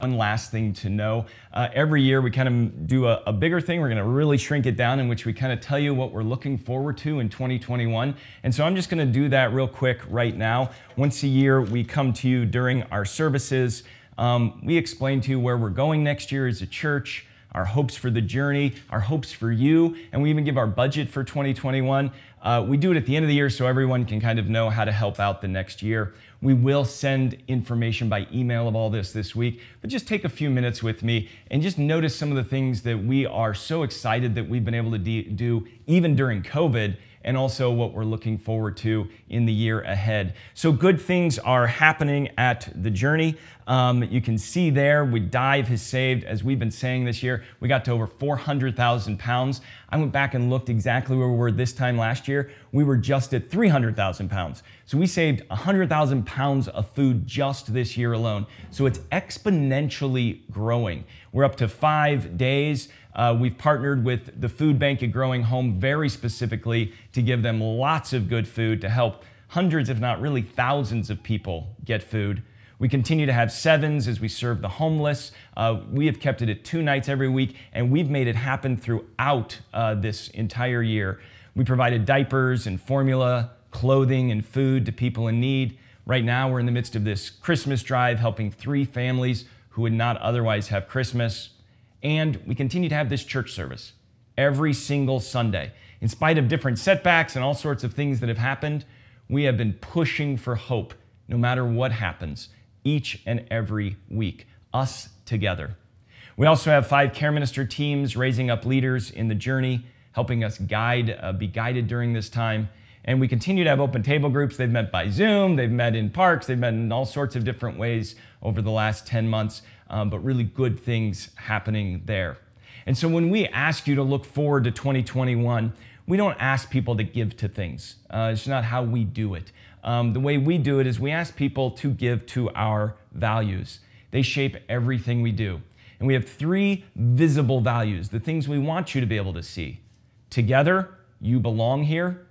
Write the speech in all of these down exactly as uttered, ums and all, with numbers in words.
One last thing to know, uh, every year we kind of do a, a bigger thing. We're going to really shrink it down, in which we kind of tell you what we're looking forward to in twenty twenty-one. And so I'm just going to do that real quick right now. Once a year, we come to you during our services. Um, we explain to you where we're going next year as a church, our hopes for the journey, our hopes for you, and we even give our budget for twenty twenty-one. Uh, we do it at the end of the year so everyone can kind of know how to help out the next year. We will send information by email of all this this week, but just take a few minutes with me and just notice some of the things that we are so excited that we've been able to de- do even during COVID, and also what we're looking forward to in the year ahead. So good things are happening at the Journey. Um, you can see there, we Dive has saved, as we've been saying this year, we got to over four hundred thousand pounds. I went back and looked exactly where we were this time last year. We were just at three hundred thousand pounds. So we saved one hundred thousand pounds of food just this year alone. So it's exponentially growing. We're up to five days. Uh, we've partnered with the food bank at Growing Home very specifically to give them lots of good food to help hundreds, if not really thousands of people get food. We continue to have sevens as we serve the homeless. Uh, we have kept it at two nights every week, and we've made it happen throughout uh, this entire year. We provided diapers and formula, clothing and food to people in need. Right now, we're in the midst of this Christmas drive, helping three families who would not otherwise have Christmas. And we continue to have this church service every single Sunday. In spite of different setbacks and all sorts of things that have happened, we have been pushing for hope no matter what happens each and every week, us together. We also have five care minister teams raising up leaders in the Journey, helping us guide, uh, be guided during this time. And we continue to have open table groups. They've met by Zoom, they've met in parks, they've met in all sorts of different ways over the last ten months, um, but really good things happening there. And so when we ask you to look forward to twenty twenty-one, we don't ask people to give to things. Uh, it's not how we do it. Um, the way we do it is we ask people to give to our values. They shape everything we do. And we have three visible values, the things we want you to be able to see. Together, you belong here.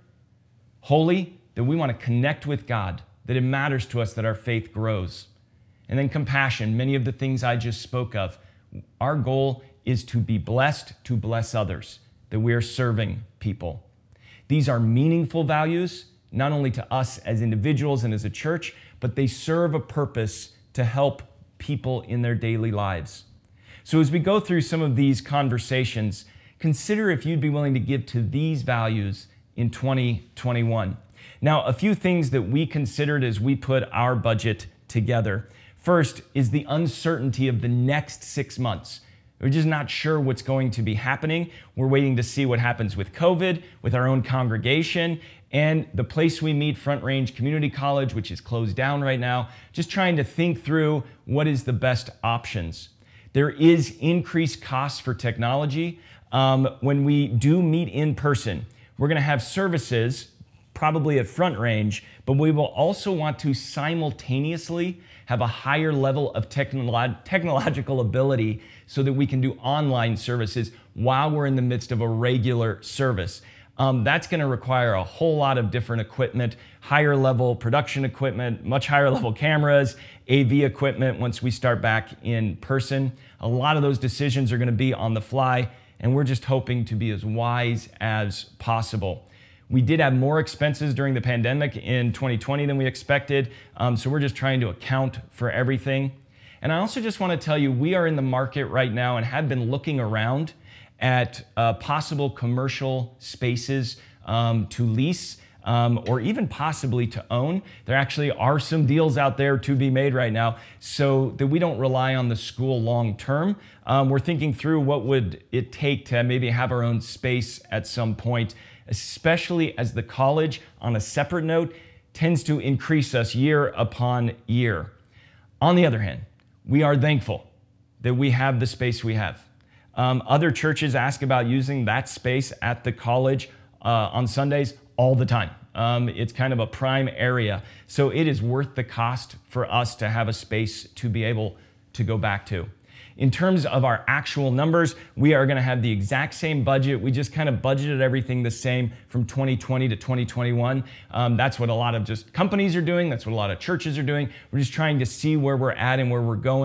Holy, that we want to connect with God, that it matters to us that our faith grows. And then compassion, many of the things I just spoke of. Our goal is to be blessed, to bless others, that we are serving people. These are meaningful values, not only to us as individuals and as a church, but they serve a purpose to help people in their daily lives. So as we go through some of these conversations, consider if you'd be willing to give to these values in twenty twenty-one. Now, a few things that we considered as we put our budget together. First is the uncertainty of the next six months. We're just not sure what's going to be happening. We're waiting to see what happens with COVID, with our own congregation, and the place we meet, Front Range Community College, which is closed down right now, just trying to think through what is the best options. There is increased costs for technology. Um, when we do meet in person, we're gonna have services, probably at Front Range, but we will also want to simultaneously have a higher level of technolo- technological ability so that we can do online services while we're in the midst of a regular service. Um, that's going to require a whole lot of different equipment, higher level production equipment, much higher level cameras, A V equipment once we start back in person. A lot of those decisions are going to be on the fly, and we're just hoping to be as wise as possible. We did have more expenses during the pandemic in twenty twenty than we expected, um, so we're just trying to account for everything. And I also just want to tell you, we are in the market right now and have been looking around at uh, possible commercial spaces um, to lease um, or even possibly to own. There actually are some deals out there to be made right now so that we don't rely on the school long term. Um, we're thinking through what would it take to maybe have our own space at some point, especially as the college, on a separate note, tends to increase us year upon year. On the other hand, we are thankful that we have the space we have. Um, other churches ask about using that space at the college uh, on Sundays all the time. Um, it's kind of a prime area. So it is worth the cost for us to have a space to be able to go back to. In terms of our actual numbers, we are going to have the exact same budget. We just kind of budgeted everything the same from twenty twenty to twenty twenty-one. Um, that's what a lot of just companies are doing. That's what a lot of churches are doing. We're just trying to see where we're at and where we're going.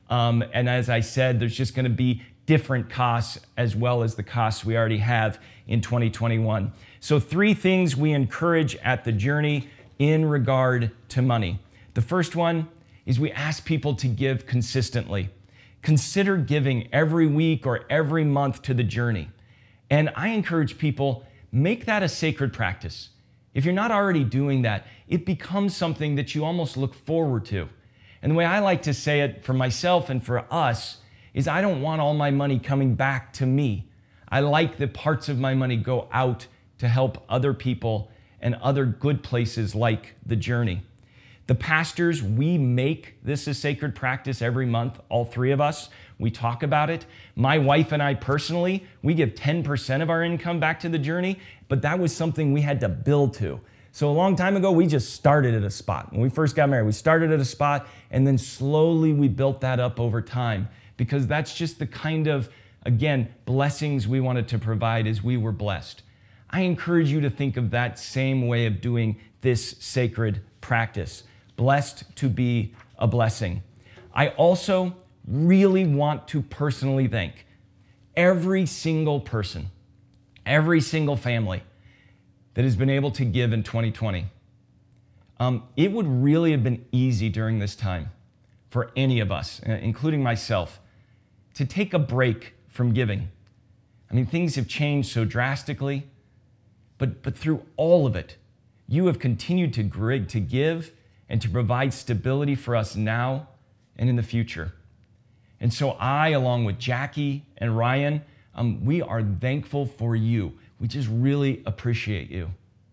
Um, and as I said, there's just going to be different costs as well as the costs we already have in twenty twenty-one. So three things we encourage at the Journey in regard to money. The first one is we ask people to give consistently. Consider giving every week or every month to the Journey. And I encourage people, make that a sacred practice. If you're not already doing that, it becomes something that you almost look forward to. And the way I like to say it for myself and for us is I don't want all my money coming back to me. I like that parts of my money go out to help other people and other good places like the Journey. The pastors, we make this a sacred practice every month, all three of us. We talk about it. My wife and I personally, we give ten percent of our income back to the Journey, but that was something we had to build to. So a long time ago, we just started at a spot. When we first got married, we started at a spot, and then slowly we built that up over time, because that's just the kind of, again, blessings we wanted to provide as we were blessed. I encourage you to think of that same way of doing this sacred practice. Blessed to be a blessing. I also really want to personally thank every single person, every single family that has been able to give in twenty twenty. Um, it would really have been easy during this time for any of us, including myself, to take a break from giving. I mean, things have changed so drastically, but, but through all of it, you have continued to, grig, to give and to provide stability for us now and in the future. And so I, along with Jackie and Ryan, um, we are thankful for you. We just really appreciate you.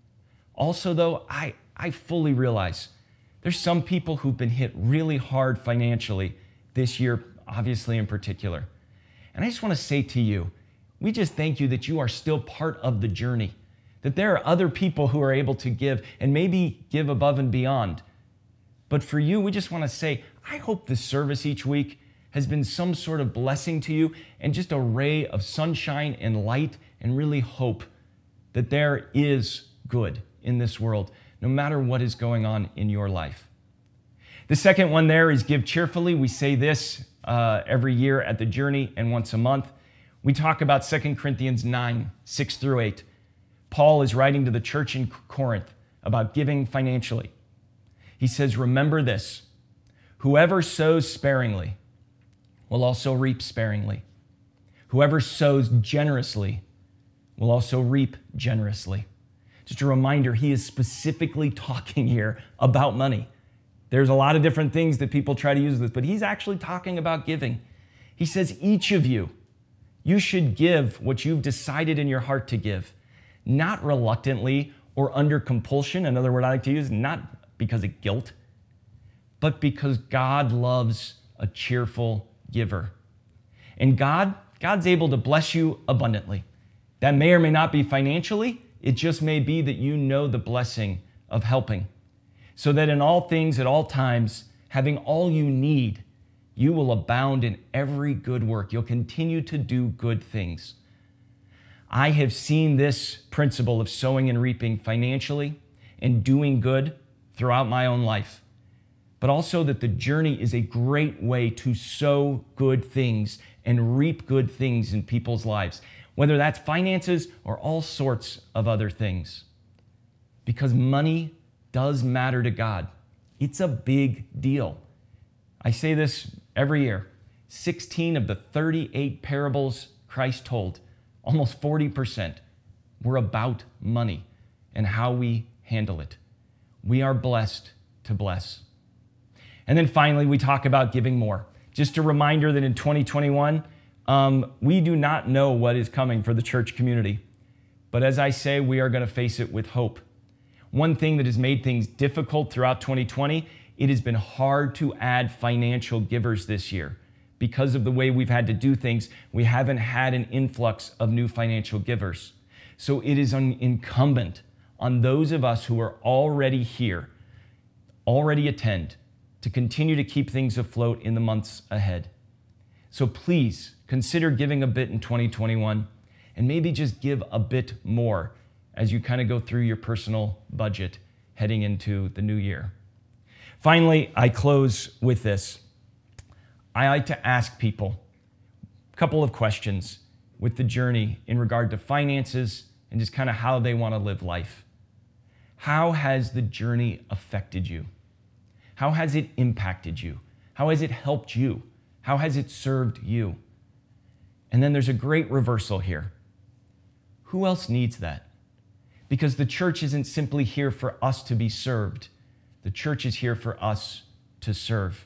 Also, though, I, I fully realize there's some people who've been hit really hard financially this year, obviously in particular. And I just want to say to you, we just thank you that you are still part of the Journey, that there are other people who are able to give and maybe give above and beyond. But for you, we just want to say, I hope this service each week has been some sort of blessing to you and just a ray of sunshine and light and really hope that there is good in this world, no matter what is going on in your life. The second one there is give cheerfully. We say this uh, every year at the Journey and once a month. We talk about Second Corinthians nine, six through eight. Paul is writing to the church in Corinth about giving financially. He says, remember this, whoever sows sparingly will also reap sparingly. Whoever sows generously will also reap generously. Just a reminder, he is specifically talking here about money. There's a lot of different things that people try to use this, but he's actually talking about giving. He says, each of you, you should give what you've decided in your heart to give, not reluctantly or under compulsion. Another word I like to use, not because of guilt, but because God loves a cheerful giver. And God, God's able to bless you abundantly. That may or may not be financially. It just may be that you know the blessing of helping. So that in all things, at all times, having all you need, you will abound in every good work. You'll continue to do good things. I have seen this principle of sowing and reaping financially and doing good throughout my own life. But also that the Journey is a great way to sow good things and reap good things in people's lives, whether that's finances or all sorts of other things. Because money does matter to God. It's a big deal. I say this every year. sixteen of the thirty-eight parables Christ told, almost forty percent, were about money and how we handle it. We are blessed to bless. And then finally, we talk about giving more. Just a reminder that in twenty twenty-one, um, we do not know what is coming for the church community. But as I say, we are going to face it with hope. One thing that has made things difficult throughout twenty twenty, it has been hard to add financial givers this year. Because of the way we've had to do things, we haven't had an influx of new financial givers. So it is incumbent on those of us who are already here, already attend, to continue to keep things afloat in the months ahead. So please consider giving a bit in twenty twenty-one and maybe just give a bit more as you kind of go through your personal budget heading into the new year. Finally, I close with this. I like to ask people a couple of questions with the journey in regard to finances and just kind of how they want to live life. How has the journey affected you? How has it impacted you? How has it helped you? How has it served you? And then there's a great reversal here. Who else needs that? Because the church isn't simply here for us to be served. The church is here for us to serve.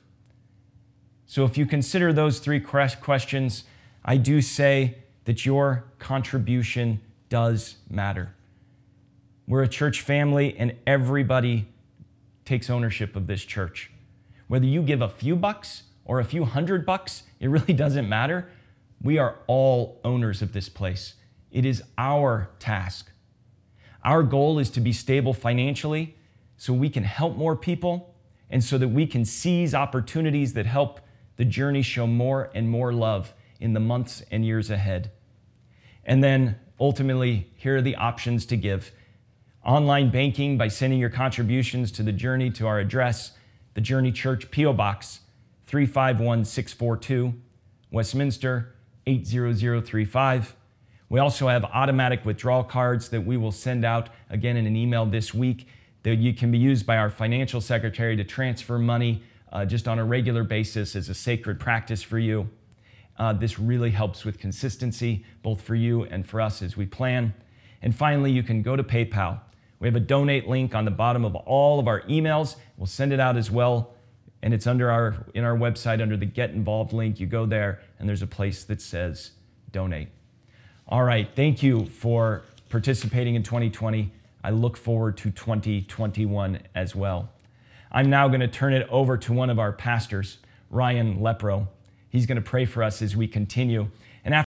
So if you consider those three questions, I do say that your contribution does matter. We're a church family, and everybody takes ownership of this church. Whether you give a few bucks or a few hundred bucks, it really doesn't matter. We are all owners of this place. It is our task. Our goal is to be stable financially so we can help more people and so that we can seize opportunities that help the journey show more and more love in the months and years ahead. And then ultimately, here are the options to give. Online banking by sending your contributions to the Journey to our address, the Journey Church, P O Box three five one six four two, Westminster eight zero zero three five. We also have automatic withdrawal cards that we will send out again in an email this week that you can be used by our financial secretary to transfer money uh, just on a regular basis as a sacred practice for you. Uh, this really helps with consistency, both for you and for us as we plan. And finally, you can go to PayPal. We have a donate link on the bottom of all of our emails. We'll send it out as well. And it's under our in our website under the Get Involved link. You go there and there's a place that says donate. All right, thank you for participating in twenty twenty. I look forward to twenty twenty-one as well. I'm now going to turn it over to one of our pastors, Ryan Lepro. He's going to pray for us as we continue. And after